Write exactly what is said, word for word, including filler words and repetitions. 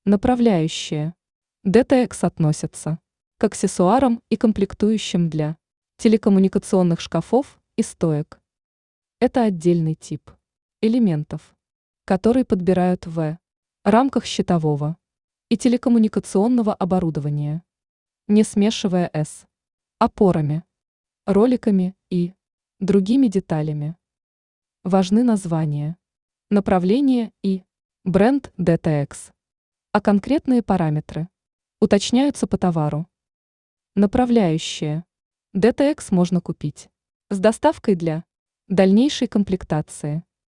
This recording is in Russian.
Направляющие. ди ти экс относятся к аксессуарам и комплектующим для телекоммуникационных шкафов и стоек. Это отдельный тип элементов, который подбирают в рамках щитового и телекоммуникационного оборудования, не смешивая с опорами, роликами и другими деталями. Важны названия, направление и бренд ди ти экс, а конкретные параметры уточняются по товару. Направляющие. ди ти экс можно купить с доставкой для дальнейшей комплектации.